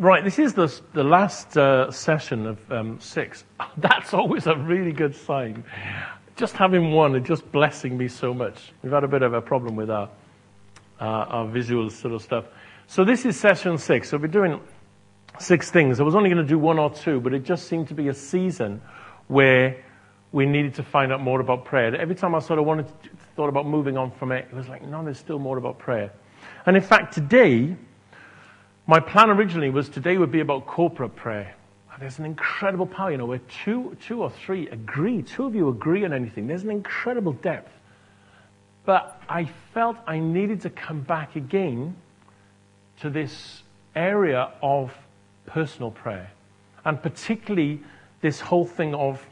Right, this is the last session of 6. That's always a really good sign. Just having one and just blessing me so much. We've had a bit of a problem with our visual sort of stuff. So this is session 6. So we're doing 6 things. I was only going to do 1 or 2, but it just seemed to be a season where we needed to find out more about prayer. Every time I sort of thought about moving on from it, it was like, no, there's still more about prayer. And in fact, today, my plan originally was today would be about corporate prayer. There's an incredible power, where two or three agree. 2 of you agree on anything. There's an incredible depth. But I felt I needed to come back again to this area of personal prayer. And particularly this whole thing of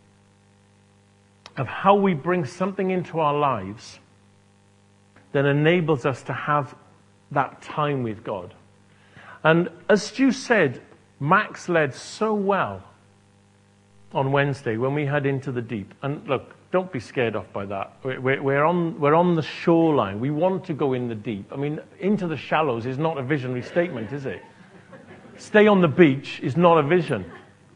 how we bring something into our lives that enables us to have that time with God. And as Stu said, Max led so well on Wednesday when we had Into the Deep. And look, don't be scared off by that. We're on the shoreline. We want to go in the deep. I mean, into the shallows is not a visionary statement, is it? Stay on the beach is not a vision.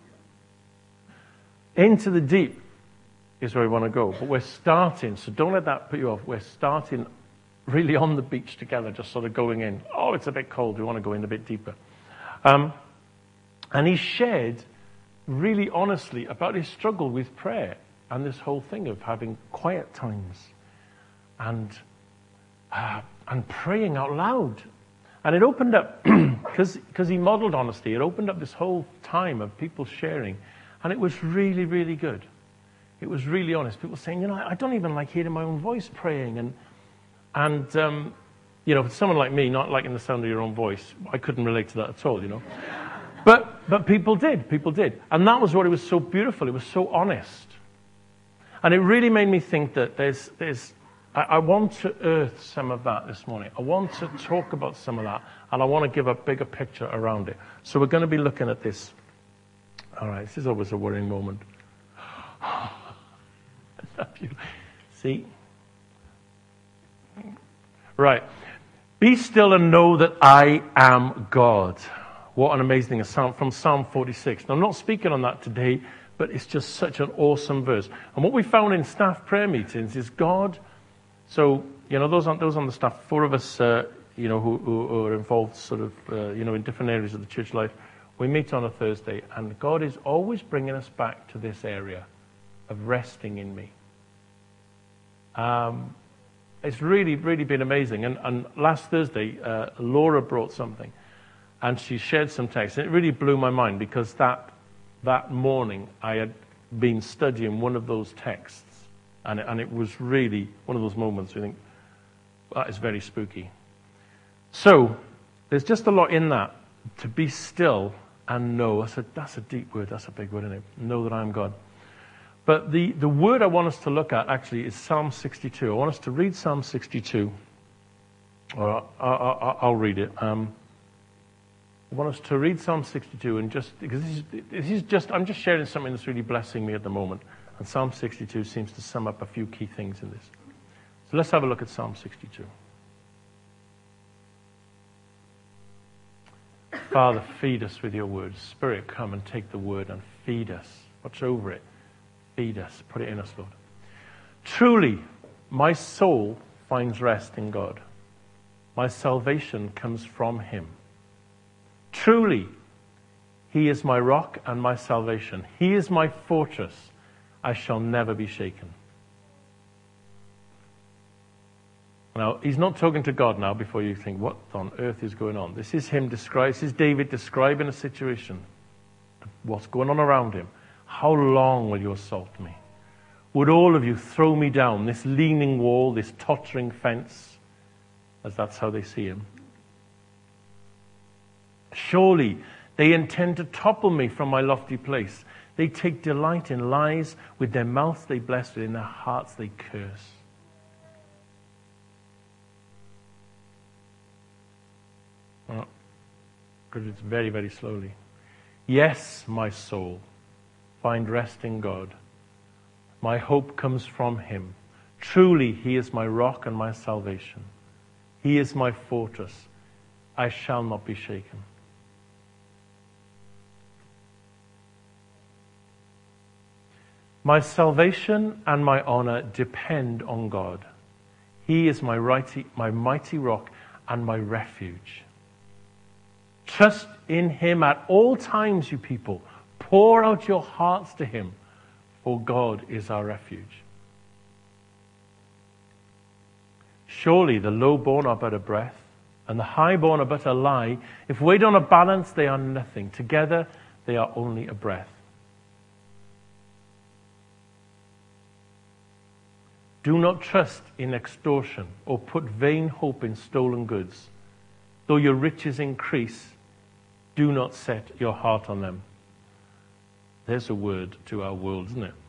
Into the deep is where we want to go. But we're starting, so don't let that put you off. We're starting really on the beach together, just sort of going in. Oh, it's a bit cold. We want to go in a bit deeper. And he shared really honestly about his struggle with prayer and this whole thing of having quiet times and praying out loud. And it opened up, because he modeled honesty, it opened up this whole time of people sharing. And it was really, really good. It was really honest. People saying, I don't even like hearing my own voice praying. And for someone like me, not liking the sound of your own voice, I couldn't relate to that at all, But people did. And that was what it was so beautiful. It was so honest. And it really made me think that I want to earth some of that this morning. I want to talk about some of that. And I want to give a bigger picture around it. So we're going to be looking at this. All right, this is always a worrying moment. I love you. See? Right. Be still and know that I am God. What an amazing thing. From Psalm 46. Now, I'm not speaking on that today, but it's just such an awesome verse. And what we found in staff prayer meetings is God. So, those on the staff, 4 of us, who are involved sort of, in different areas of the church life, we meet on a Thursday, and God is always bringing us back to this area of resting in me. It's really, really been amazing. And last Thursday, Laura brought something, and she shared some text. And it really blew my mind, because that morning I had been studying one of those texts. And it was really one of those moments where you think, that is very spooky. So, there's just a lot in that. To be still and know. That's a deep word. That's a big word, isn't it? Know that I am God. But the word I want us to look at actually is Psalm 62. I want us to read Psalm 62. Or I'll read it. I want us to read Psalm 62 and because I'm just sharing something that's really blessing me at the moment. And Psalm 62 seems to sum up a few key things in this. So let's have a look at Psalm 62. Father, feed us with your word. Spirit, come and take the word and feed us. Watch over it. Feed us. Put it in us, Lord. Truly, my soul finds rest in God. My salvation comes from him. Truly, he is my rock and my salvation. He is my fortress. I shall never be shaken. Now, he's not talking to God now before you think, what on earth is going on? This is David describing a situation. What's going on around him? How long will you assault me? Would all of you throw me down, this leaning wall, this tottering fence, as that's how they see him? Surely they intend to topple me from my lofty place. They take delight in lies. With their mouths they bless, but in their hearts they curse. Because it's very, very slowly. Yes, my soul, find rest in God. My hope comes from him. Truly, he is my rock and my salvation. He is my fortress. I shall not be shaken. My salvation and my honor depend on God. He is my mighty rock and my refuge. Trust in him at all times, you people. Pour out your hearts to him, for God is our refuge. Surely the low-born are but a breath, and the high-born are but a lie. If weighed on a balance, they are nothing. Together, they are only a breath. Do not trust in extortion or put vain hope in stolen goods. Though your riches increase, do not set your heart on them. There's a word to our world, isn't it?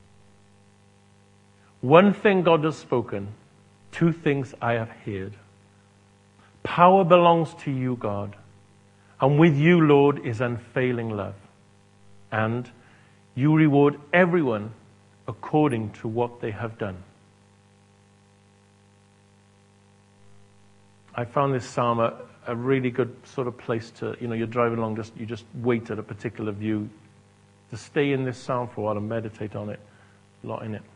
One thing God has spoken, two things I have heard. Power belongs to you, God, and with you, Lord, is unfailing love. And you reward everyone according to what they have done. I found this psalm a really good sort of place to, you're driving along, you just wait at a particular view, to stay in this psalm for a while and meditate on it, a lot in it.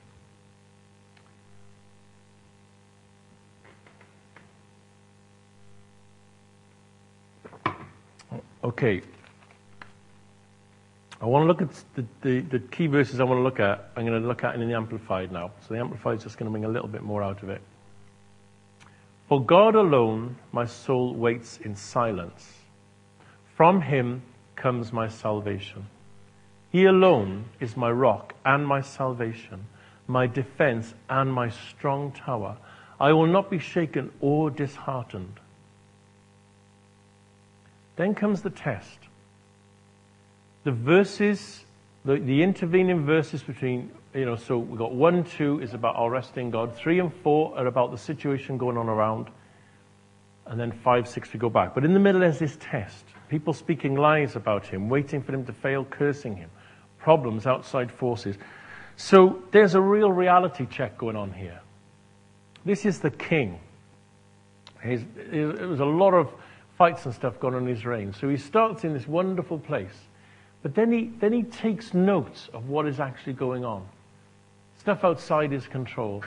Okay. I want to look at the key verses I want to look at. I'm going to look at it in the Amplified now. So the Amplified is just going to bring a little bit more out of it. For God alone my soul waits in silence. From him comes my salvation. He alone is my rock and my salvation, my defense and my strong tower. I will not be shaken or disheartened. Then comes the test. The verses, the intervening verses between, so we've got 1, 2 is about our rest in God. 3 and 4 are about the situation going on around. And then 5, 6 we go back. But in the middle there's this test. People speaking lies about him, waiting for him to fail, cursing him. Problems, outside forces. So there's a real reality check going on here. This is the king. There was a lot of fights and stuff going on in his reign. So he starts in this wonderful place. But then he takes notes of what is actually going on. Stuff outside his control.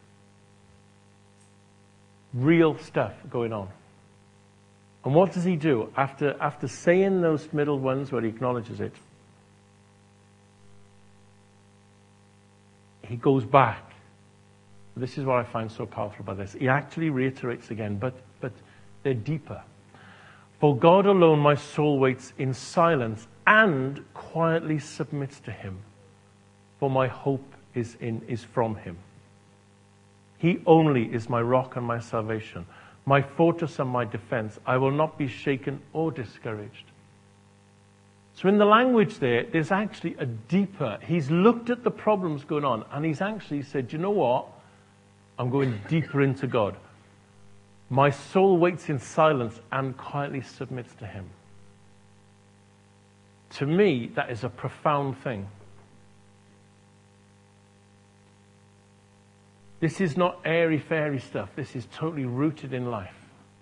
Real stuff going on. And what does he do? After saying those middle ones where he acknowledges it, he goes back. This is what I find so powerful about this. He actually reiterates again, but they're deeper. For God alone my soul waits in silence and quietly submits to him. For my hope is from him. He only is my rock and my salvation, my fortress and my defense. I will not be shaken or discouraged. So in the language there's actually a deeper, he's looked at the problems going on and he's actually said, you know what? I'm going deeper into God. My soul waits in silence and quietly submits to him. To me, that is a profound thing. This is not airy-fairy stuff. This is totally rooted in life.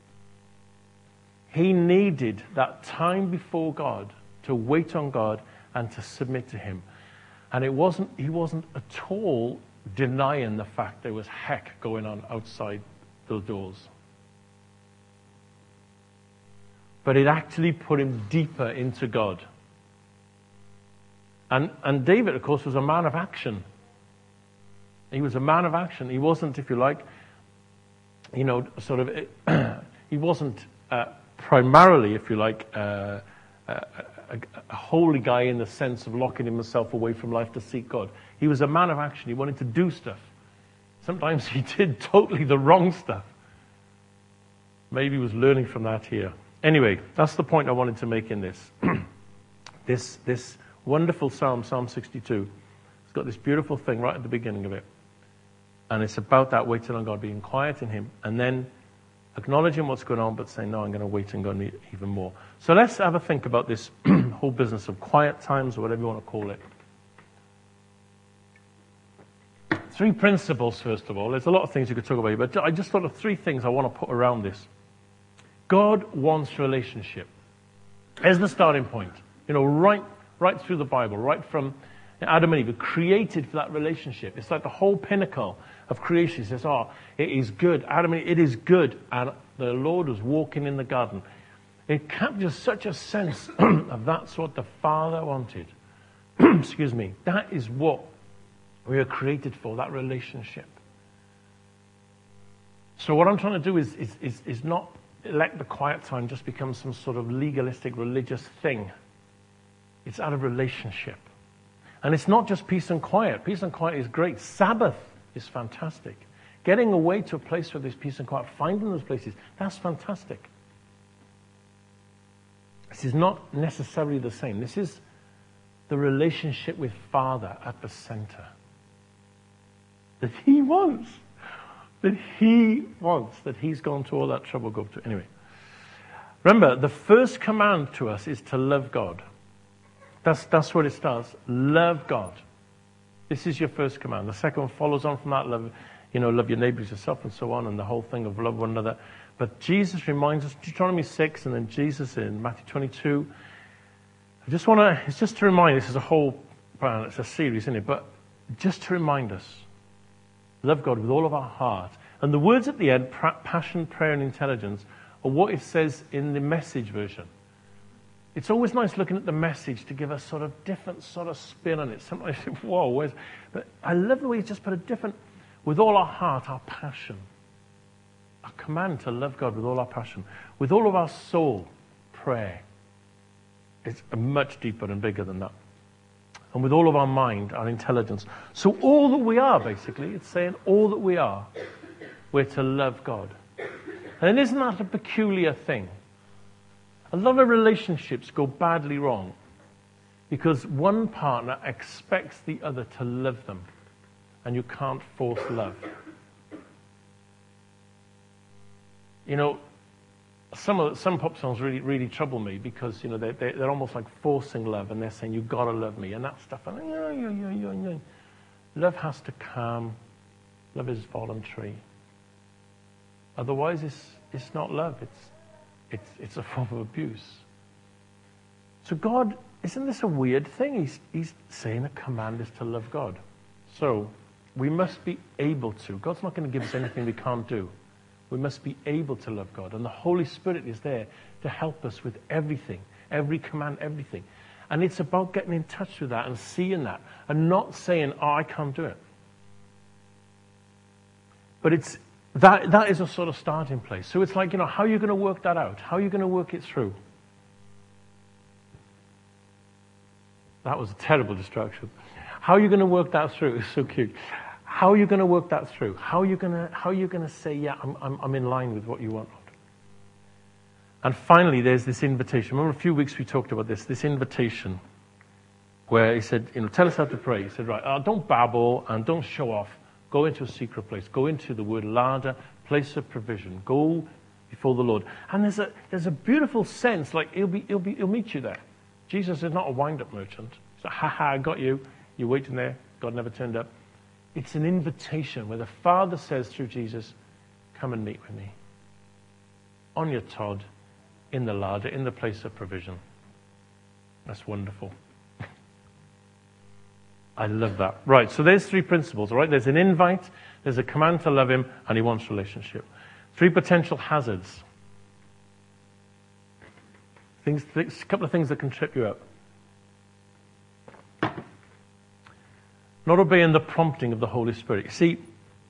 He needed that time before God to wait on God and to submit to him. And he wasn't at all denying the fact there was heck going on outside those doors. But it actually put him deeper into God. And David, of course, was a man of action. He was a man of action. He wasn't, if you like, he wasn't primarily, if you like, a holy guy in the sense of locking himself away from life to seek God. He was a man of action. He wanted to do stuff. Sometimes he did totally the wrong stuff. Maybe he was learning from that here. Anyway, that's the point I wanted to make in this. This wonderful Psalm 62, it's got this beautiful thing right at the beginning of it. And it's about that waiting on God, being quiet in him, and then acknowledging what's going on, but saying, no, I'm going to wait on God even more. So let's have a think about this whole business of quiet times, or whatever you want to call it. 3 principles, first of all. There's a lot of things you could talk about, but I just thought of 3 things I want to put around this. God wants relationship. There's the starting point. Right through the Bible, right from Adam and Eve are created for that relationship. It's like the whole pinnacle of creation. It says, oh, it is good. Adam and Eve, it is good. And the Lord was walking in the garden. It captures such a sense of that's what the Father wanted. Excuse me. That is what we are created for, that relationship. So what I'm trying to do is not let the quiet time just become some sort of legalistic religious thing. It's out of relationship. And it's not just peace and quiet. Peace and quiet is great. Sabbath is fantastic. Getting away to a place where there's peace and quiet, finding those places, that's fantastic. This is not necessarily the same. This is the relationship with Father at the center. That He wants. That He's gone to all that trouble, go to. Anyway. Remember, the first command to us is to love God. That's what it starts. Love God. This is your first command. The second one follows on from that. Love your neighbors, yourself, and so on, and the whole thing of love one another. But Jesus reminds us, Deuteronomy 6, and then Jesus in Matthew 22. It's just to remind, this is a whole, it's a series, isn't it? But just to remind us, love God with all of our heart. And the words at the end, passion, prayer, and intelligence, are what it says in the Message version. It's always nice looking at the Message to give a sort of different sort of spin on it. Sometimes, whoa, but I love the way he's just put a different, with all our heart, our passion. A command to love God with all our passion. With all of our soul, prayer. It's much deeper and bigger than that. And with all of our mind, our intelligence. So all that we are, basically, it's saying all that we are, we're to love God. And isn't that a peculiar thing? A lot of relationships go badly wrong because one partner expects the other to love them, and you can't force love. You know, some pop songs really trouble me because they're almost like forcing love, and they're saying you gotta love me and that stuff. And love has to come. Love is voluntary. Otherwise, it's not love. It's a form of abuse. So God, isn't this a weird thing? He's saying a command is to love God. So we must be able to. God's not going to give us anything we can't do. We must be able to love God. And the Holy Spirit is there to help us with everything, every command, everything. And it's about getting in touch with that and seeing that and not saying, oh, I can't do it. But that is a sort of starting place. So it's like, how are you going to work that out? How are you going to work it through? That was a terrible distraction. How are you going to work that through? It's so cute. How are you going to work that through? How are you going to say, yeah, I'm in line with what you want, Lord? And finally, there's this invitation. Remember a few weeks we talked about this invitation where he said, tell us how to pray. He said, right, don't babble and don't show off. Go into a secret place. Go into the word larder, place of provision. Go before the Lord. And there's a beautiful sense, like he'll meet you there. Jesus is not a wind-up merchant. So, I got you. You're waiting there. God never turned up. It's an invitation where the Father says through Jesus, come and meet with me. On your Todd, in the larder, in the place of provision. That's wonderful. I love that. Right, so there's 3 principles, all right? There's an invite, there's a command to love Him, and He wants relationship. 3 potential hazards. A couple of things that can trip you up. Not obeying the prompting of the Holy Spirit. You see,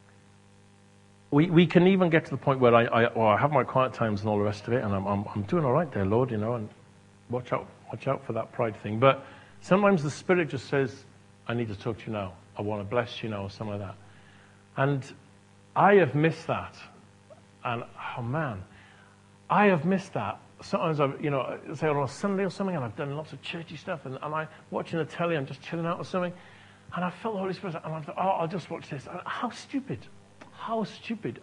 we can even get to the point where I have my quiet times and all the rest of it, and I'm doing all right there, Lord, and watch out for that pride thing. But sometimes the Spirit just says, I need to talk to you now. I want to bless you now, or something like that. And I have missed that. And, oh man, I have missed that. Sometimes say on a Sunday or something, and I've done lots of churchy stuff, and I'm watching the telly, I'm just chilling out or something, and I felt the Holy Spirit, and I thought, I'll just watch this. How stupid. How stupid.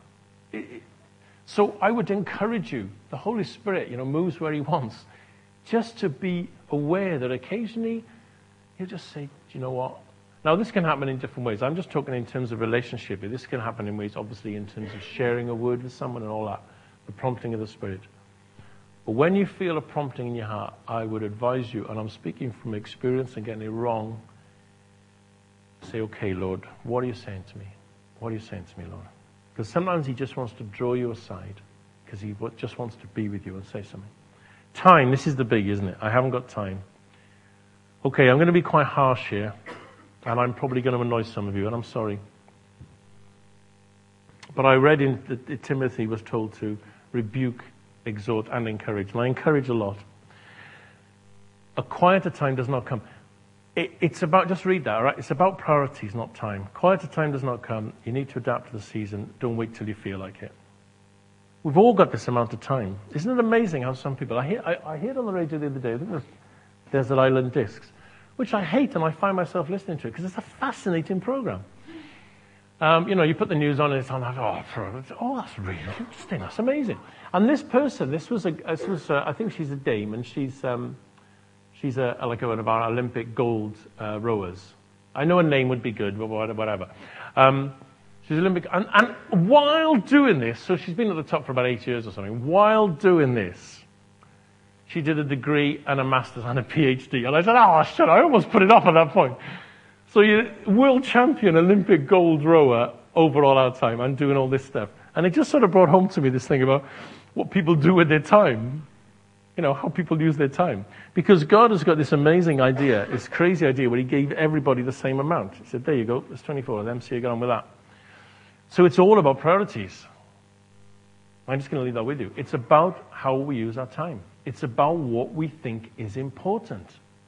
So I would encourage you, the Holy Spirit, moves where He wants, just to be aware that occasionally He'll just say, do you know what? Now, this can happen in different ways. I'm just talking in terms of relationship. This can happen in ways, obviously, in terms of sharing a word with someone and all that, the prompting of the Spirit. But when you feel a prompting in your heart, I would advise you, and I'm speaking from experience and getting it wrong, say, okay, Lord, what are you saying to me? What are you saying to me, Lord? Because sometimes he just wants to draw you aside because he just wants to be with you and say something. Time, this is the big, isn't it? I haven't got time. Okay, I'm going to be quite harsh here, and I'm probably going to annoy some of you, and I'm sorry. But I read that Timothy was told to rebuke, exhort, and encourage. And I encourage a lot. A quieter time does not come. It's about, just read that, all right? It's about priorities, not time. Quieter time does not come. You need to adapt to the season. Don't wait till you feel like it. We've all got this amount of time. Isn't it amazing how some people... I heard on the radio the other day, I think Desert Island Discs, which I hate, and I find myself listening to it because it's a fascinating program. You put the news on and it's on, like, that's really interesting, that's amazing. And this person, I think she's a dame, and she's like one of our Olympic gold rowers. I know a name would be good, but whatever. She's Olympic, and while doing this, so she's been at the top for about 8 years or something, while doing this, she did a degree and a master's and a PhD. And I said, shit, I almost put it off at that point. So you're world champion Olympic gold rower over all our time and doing all this stuff. And it just sort of brought home to me this thing about what people do with their time. How people use their time. Because God has got this amazing idea, this crazy idea where he gave everybody the same amount. He said, there you go, there's 24 of them, so you get on with that. So it's all about priorities. I'm just going to leave that with you. It's about how we use our time. It's about what we think is important.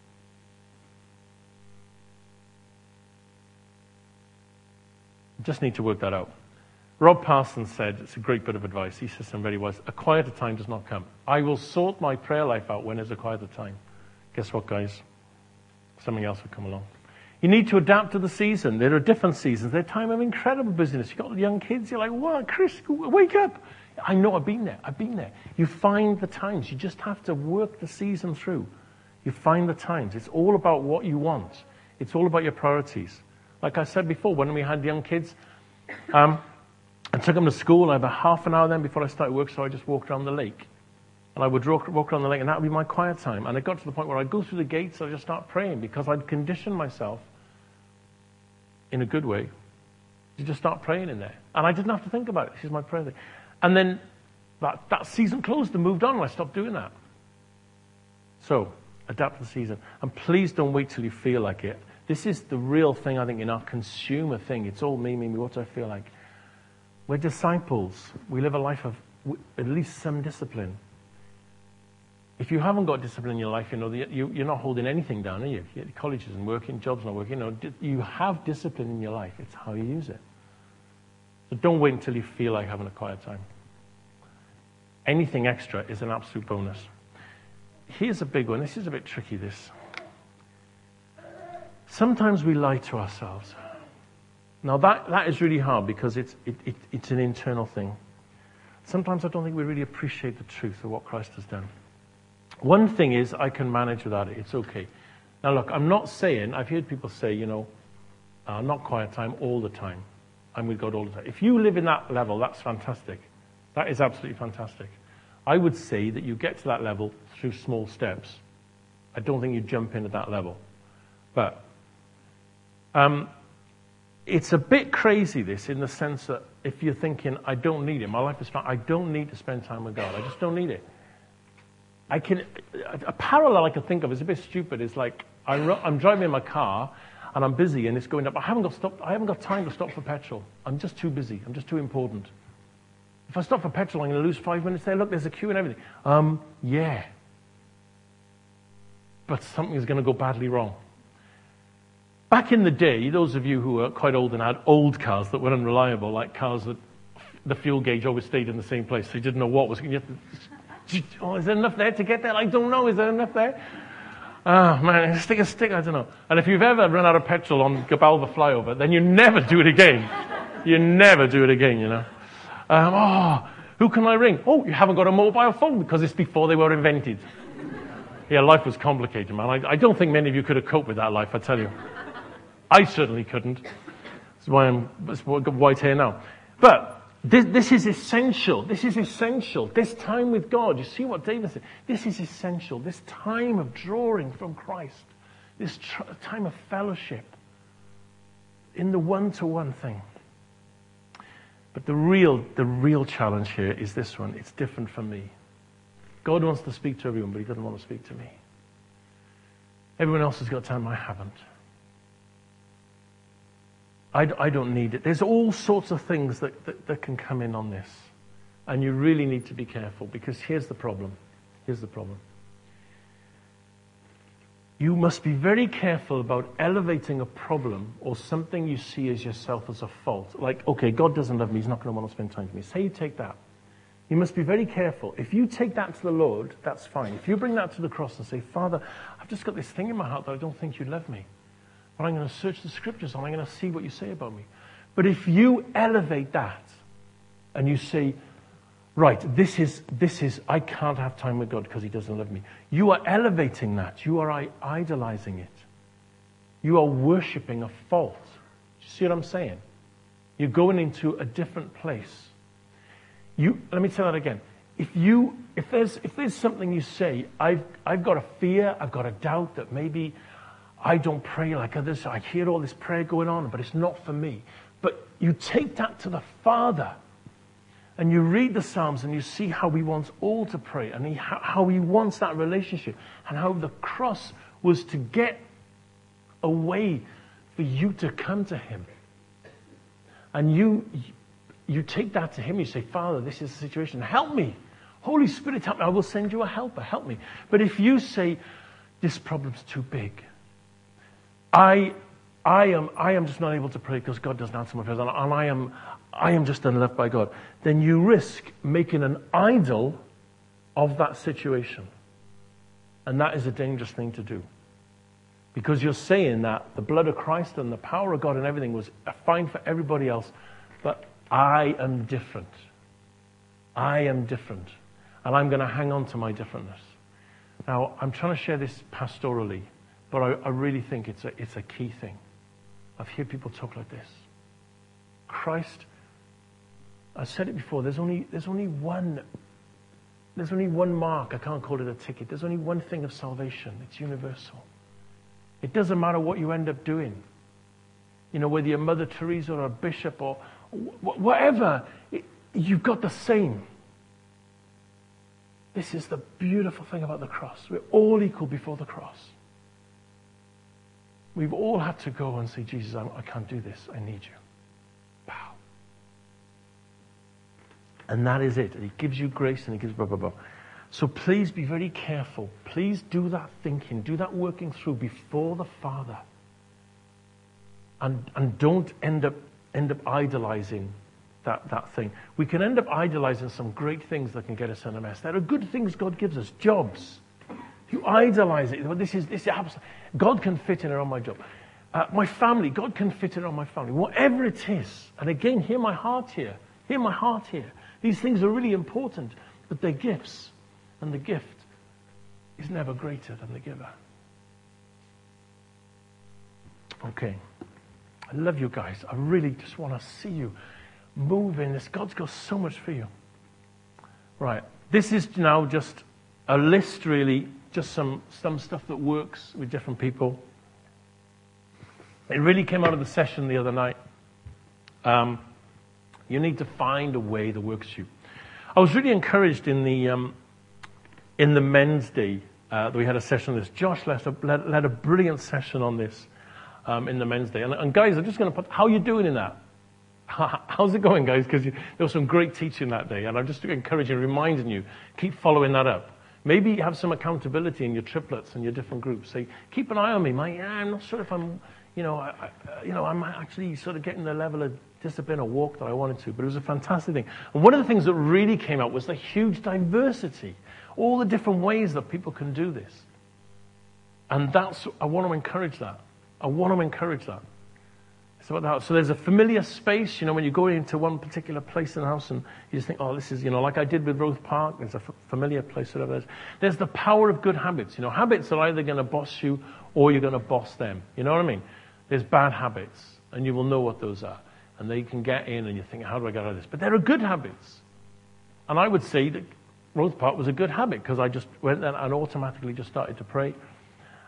Just need to work that out. Rob Parsons said, it's a great bit of advice, he says something very wise, a quieter time does not come. I will sort my prayer life out when there's a quieter time. Guess what, guys? Something else will come along. You need to adapt to the season. There are different seasons. They're a time of incredible busyness. You've got young kids, you're like, what, Chris, wake up. I know, I've been there. You find the times. You just have to work the season through. You find the times. It's all about what you want. It's all about your priorities. Like I said before, when we had young kids, I took them to school. I had about half an hour then before I started work, so I just walked around the lake. And I would walk around the lake, and that would be my quiet time. And it got to the point where I'd go through the gates, and I'd just start praying, because I'd conditioned myself, in a good way, to just start praying in there. And I didn't have to think about it. This is my prayer thing. And then that season closed and moved on, and I stopped doing that. So, adapt to the season. And please don't wait till you feel like it. This is the real thing, I think, in our consumer thing. It's all me, what do I feel like? We're disciples. We live a life of at least some discipline. If you haven't got discipline in your life, you're not holding anything down, are you? College isn't working, job's not working. You have discipline in your life. It's how you use it. So don't wait until you feel like having a quiet time. Anything extra is an absolute bonus. Here's a big one. This is a bit tricky, this. Sometimes we lie to ourselves. Now that is really hard because it's an internal thing. Sometimes I don't think we really appreciate the truth of what Christ has done. One thing is I can manage without it. It's okay. Now look, I'm not saying, I've heard people say, not quiet time all the time. I'm with God all the time. If you live in that level, that's fantastic. That is absolutely fantastic. I would say that you get to that level through small steps. I don't think you jump in at that level. But it's a bit crazy, this, in the sense that if you're thinking, I don't need it, my life is fine, I don't need to spend time with God, I just don't need it. A parallel I can think of is a bit stupid. It's like I'm driving in my car and I'm busy and it's going up. I haven't got time to stop for petrol. I'm just too busy. I'm just too important. If I stop for petrol, I'm going to lose 5 minutes there. Look, there's a queue and everything. Yeah. But something is going to go badly wrong. Back in the day, those of you who are quite old and had old cars that were unreliable, like cars that the fuel gauge always stayed in the same place, so you didn't know what was going to... is there enough there to get there? I don't know. Is there enough there? Oh, man, stick, I don't know. And if you've ever run out of petrol on Gabalva flyover, then you never do it again. You never do it again, who can I ring? Oh, you haven't got a mobile phone because it's before they were invented. Yeah, life was complicated, man. I don't think many of you could have coped with that life, I tell you. I certainly couldn't. That's why I've got white hair now. But this is essential. This is essential. This time with God, you see what David said? This is essential. This time of drawing from Christ. This time of fellowship. in the one-to-one thing. But the real challenge here is this one. It's different for me. God wants to speak to everyone, but he doesn't want to speak to me. Everyone else has got time, I haven't. I don't need it. There's all sorts of things that can come in on this. And you really need to be careful, because here's the problem. Here's the problem. You must be very careful about elevating a problem or something you see as yourself as a fault. Like, okay, God doesn't love me, he's not going to want to spend time with me. Say you take that. You must be very careful. If you take that to the Lord, that's fine. If you bring that to the cross and say, Father, I've just got this thing in my heart that I don't think you love me. But I'm going to search the scriptures and I'm going to see what you say about me. But if you elevate that and you say, right, this is, I can't have time with God because he doesn't love me. You are elevating that. You are idolizing it. You are worshipping a fault. Do you see what I'm saying? You're going into a different place. Let me say that again. If there's something you say, I've got a fear, I've got a doubt that maybe I don't pray like others. I hear all this prayer going on, but it's not for me. But you take that to the Father. And you read the Psalms and you see how he wants all to pray and how he wants that relationship and how the cross was to get a way for you to come to him. And you take that to him. You say, Father, this is the situation. Help me. Holy Spirit, help me. I will send you a helper. Help me. But if you say, this problem's too big. I am just not able to pray because God doesn't answer my prayers. And I am just unloved by God. Then you risk making an idol of that situation. And that is a dangerous thing to do. Because you're saying that the blood of Christ and the power of God and everything was fine for everybody else, but I am different. I am different. And I'm going to hang on to my differentness. Now, I'm trying to share this pastorally, but I really think it's a key thing. I've heard people talk like this. Christ, I've said it before, there's only one mark. I can't call it a ticket. There's only one thing of salvation. It's universal. It doesn't matter what you end up doing. You know, whether you're Mother Teresa or a bishop or whatever, you've got the same. This is the beautiful thing about the cross. We're all equal before the cross. We've all had to go and say, Jesus, I can't do this. I need you. Wow. And that is it. And he gives you grace and he gives blah, blah, blah. So please be very careful. Please do that thinking, do that working through before the Father. And don't end up idolizing that thing. We can end up idolizing some great things that can get us in a mess. There are good things God gives us. Jobs. You idolize it. This is God can fit in around my job. My family, God can fit in on my family. Whatever it is. And again, hear my heart here. Hear my heart here. These things are really important, but they're gifts. And the gift is never greater than the giver. Okay. I love you guys. I really just want to see you move in this. God's got so much for you. Right. This is now just a list, really. Just some stuff that works with different people. It really came out of the session the other night. You need to find a way that works for you. I was really encouraged in the men's day that we had a session on this. Josh led a brilliant session on this in the men's day. And guys, I'm just going to put, how are you doing in that? How's it going, guys? Because there was some great teaching that day. And I'm just encouraging, reminding you, keep following that up. Maybe have some accountability in your triplets and your different groups. Say, keep an eye on me. I'm not sure if I'm, I'm actually sort of getting the level of discipline or walk that I wanted to. But it was a fantastic thing. And one of the things that really came out was the huge diversity. All the different ways that people can do this. And I want to encourage that. I want to encourage that. So there's a familiar space, when you go into one particular place in the house and you just think, oh, this is, like I did with Roath Park, there's a familiar place, whatever it is. There's the power of good habits. Habits are either going to boss you or you're going to boss them. You know what I mean? There's bad habits, and you will know what those are. And they can get in and you think, how do I get out of this? But there are good habits. And I would say that Roath Park was a good habit because I just went there and automatically just started to pray.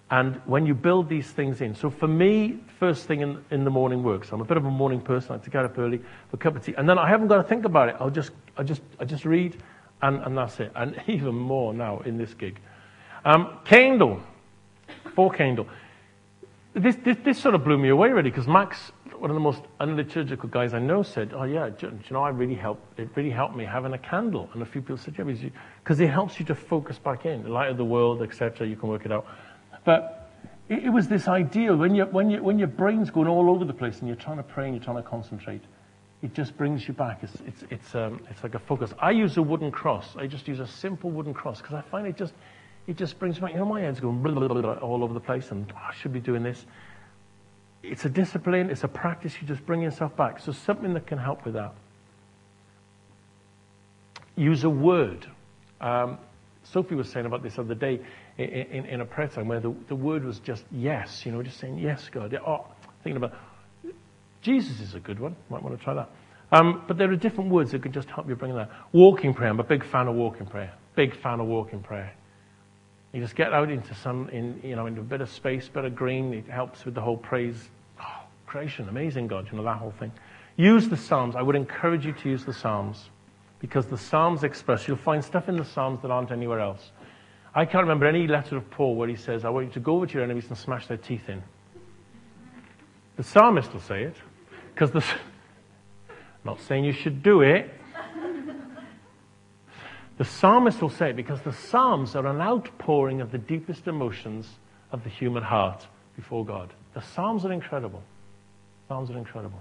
And when you build these things in, so for me, first thing in the morning works. I'm a bit of a morning person. I like to get up early, have a cup of tea, and then I haven't got to think about it. I just read, and that's it. And even more now in this gig. Candle, 4 candle. This sort of blew me away really, because Max, one of the most unliturgical guys I know, said, "Oh yeah, do you know, it really helped me having a candle." And a few people said, "Yeah, because it helps you to focus back in, the light of the world, etc." You can work it out. But it was this ideal when your brain's going all over the place and you're trying to pray and you're trying to concentrate, it just brings you back. It's like a focus. I use a wooden cross. I just use a simple wooden cross because I find it just brings me back. You know, my head's going blah, blah, blah, blah, all over the place, and I should be doing this. It's a discipline. It's a practice. You just bring yourself back. So something that can help with that. Use a word. Sophie was saying about this the other day in a prayer time where the word was just yes, you know, just saying, yes, God. Oh, thinking about Jesus is a good one. Might want to try that. But there are different words that can just help you bring that. Walking prayer. I'm a big fan of walking prayer. Big fan of walking prayer. You just get out into into a bit of space, bit of green. It helps with the whole praise. Oh, creation, amazing God, that whole thing. Use the Psalms. I would encourage you to use the Psalms. Because the Psalms express, you'll find stuff in the Psalms that aren't anywhere else. I can't remember any letter of Paul where he says, I want you to go over to your enemies and smash their teeth in. The psalmist will say it, because I'm not saying you should do it. The psalmist will say it because the Psalms are an outpouring of the deepest emotions of the human heart before God. The Psalms are incredible. Psalms are incredible.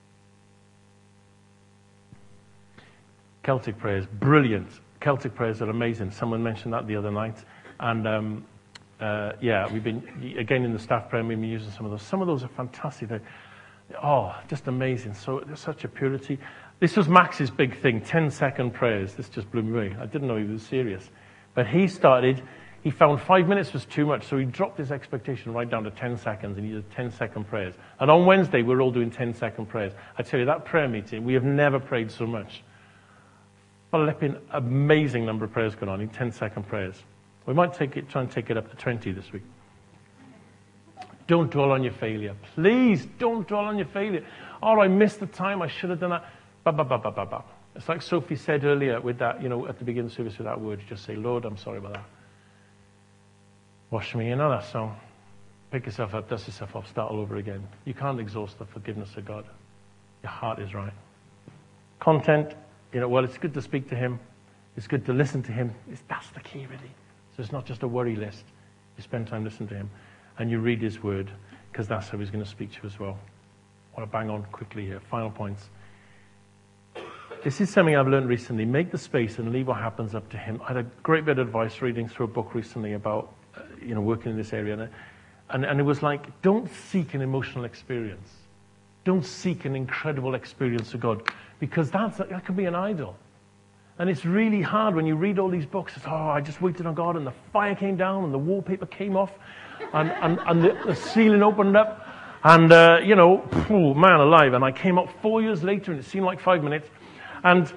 Celtic prayers, brilliant. Celtic prayers are amazing. Someone mentioned that the other night. And we've been, again in the staff prayer, we've been using some of those. Some of those are fantastic. Just amazing. So there's such a purity. This was Max's big thing, 10-second prayers. This just blew me away. I didn't know he was serious. But he found 5 minutes was too much, so he dropped his expectation right down to 10 seconds, and he did 10-second prayers. And on Wednesday, we're all doing 10-second prayers. I tell you, that prayer meeting, we have never prayed so much. Flipping amazing number of prayers going on in 10-second prayers. We might try and take it up to 20 this week. Don't dwell on your failure. Please don't dwell on your failure. Oh, I missed the time. I should have done that. It's like Sophie said earlier with that, at the beginning of the service with that word. You just say, Lord, I'm sorry about that. Wash me in that song. Pick yourself up, dust yourself off, start all over again. You can't exhaust the forgiveness of God. Your heart is right. Content. It's good to speak to him. It's good to listen to him. That's the key, really. So it's not just a worry list. You spend time listening to him. And you read his word, because that's how he's going to speak to you as well. I want to bang on quickly here. Final points. This is something I've learned recently. Make the space and leave what happens up to him. I had a great bit of advice reading through a book recently about, working in this area. And it was like, don't seek an emotional experience. Don't seek an incredible experience of God. Because that can be an idol. And it's really hard when you read all these books. It's, I just waited on God, and the fire came down, and the wallpaper came off, and the ceiling opened up, and, man alive. And I came up 4 years later, and it seemed like 5 minutes. And,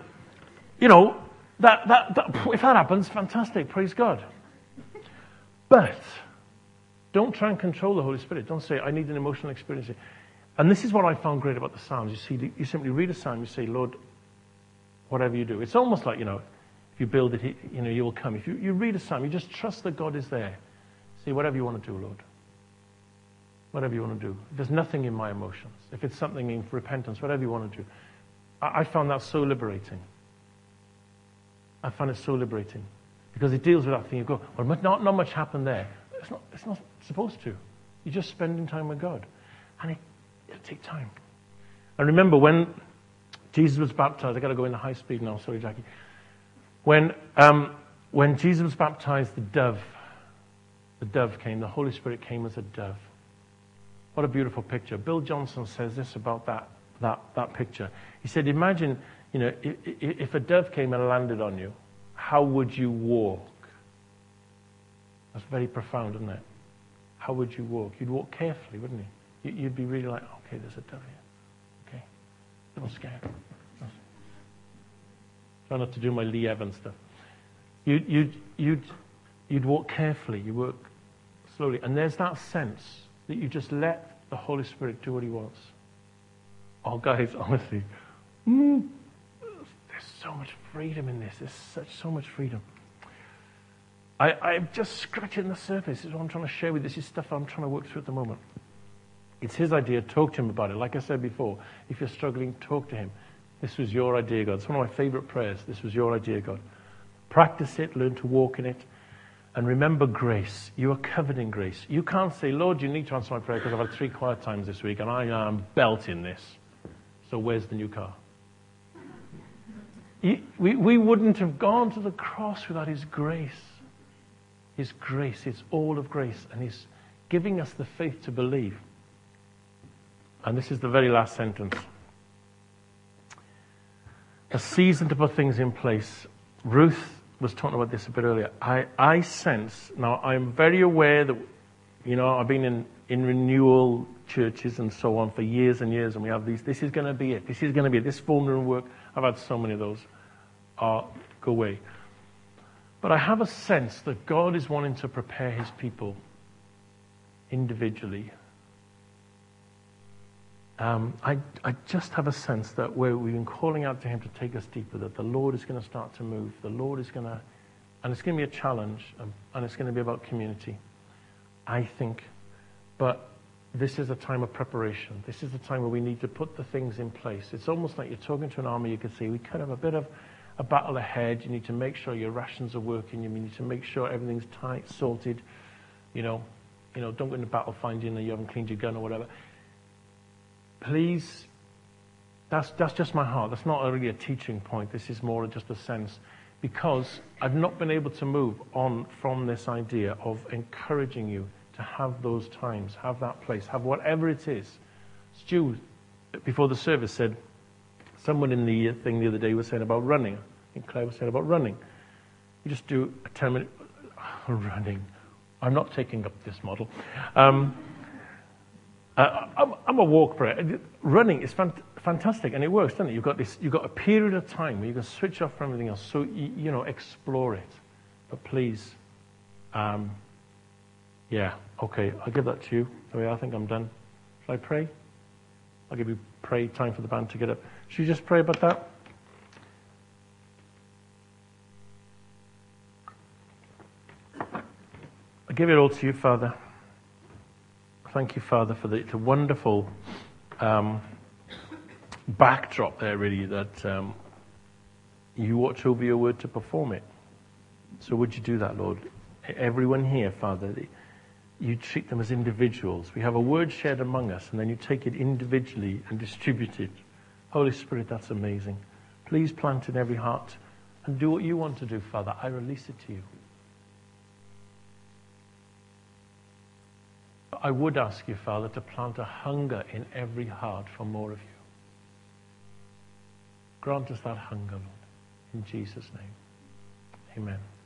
that if that happens, fantastic, praise God. But don't try and control the Holy Spirit. Don't say, I need an emotional experience. And this is what I found great about the Psalms. You see, you simply read a psalm, you say, Lord, whatever you do. It's almost like, if you build it, you will come. If you read a psalm, you just trust that God is there. Say, whatever you want to do, Lord. Whatever you want to do. There's nothing in my emotions. If it's something in repentance, whatever you want to do. I found that so liberating. I find it so liberating. Because it deals with that thing. You go, well, not much happened there. It's not supposed to. You're just spending time with God. And it'll take time. I remember when Jesus was baptized. I've got to go into high speed now. Sorry, Jackie. When Jesus was baptized, the dove came. The Holy Spirit came as a dove. What a beautiful picture. Bill Johnson says this about that picture. He said, imagine, if a dove came and landed on you, how would you walk? That's very profound, isn't it? How would you walk? You'd walk carefully, wouldn't you? You'd be really like, okay, there's a dove here. Okay. A little scared. Try not to do my Lee Evans stuff. You'd walk carefully. You walk slowly. And there's that sense that you just let the Holy Spirit do what he wants. Oh, guys, honestly, there's so much freedom in this. There's so much freedom. I'm just scratching the surface. This is what I'm trying to share with you. This is stuff I'm trying to work through at the moment. It's his idea. Talk to him about it. Like I said before, if you're struggling, talk to him. This was your idea, God. It's one of my favorite prayers. This was your idea, God. Practice it. Learn to walk in it. And remember grace. You are covered in grace. You can't say, Lord, you need to answer my prayer because I've had 3 quiet times this week and I am belting this. So where's the new car? We wouldn't have gone to the cross without his grace. His grace. It's all of grace. And he's giving us the faith to believe. And this is the very last sentence. A season to put things in place. Ruth was talking about this a bit earlier. I sense, now I'm very aware that, I've been in renewal churches and so on for years and years, and we have these, this is going to be it. This is going to be it. This formula work, I've had so many of those. Go away. But I have a sense that God is wanting to prepare his people individually. I just have a sense that we've been calling out to him to take us deeper, that the Lord is going to start to move. The Lord is going to, and it's going to be a challenge, and it's going to be about community, I think. But this is a time of preparation. This is a time where we need to put the things in place. It's almost like you're talking to an army. You can see we could have a bit of a battle ahead. You need to make sure your rations are working. You need to make sure everything's tight, sorted. Don't go into battle finding that you haven't cleaned your gun or whatever. Please, that's just my heart. That's not really a teaching point. This is more just a sense. Because I've not been able to move on from this idea of encouraging you to have those times, have that place, have whatever it is. Stu, before the service, said, someone in the thing the other day was saying about running. I think Claire was saying about running. You just do a 10-minute running. I'm not taking up this model. I'm a walk prayer. Running is fantastic, and it works, doesn't it? You've got a period of time where you can switch off from everything else. So explore it. But please, okay, I'll give that to you. I think I'm done. Shall I pray? I'll give you time for the band to get up. Should you just pray about that? I give it all to you, Father. Thank you, Father, for the wonderful backdrop there, really, that you watch over your word to perform it. So would you do that, Lord? Everyone here, Father, you treat them as individuals. We have a word shared among us, and then you take it individually and distribute it. Holy Spirit, that's amazing. Please plant in every heart and do what you want to do, Father. I release it to you. I would ask you, Father, to plant a hunger in every heart for more of you. Grant us that hunger, Lord, in Jesus' name. Amen.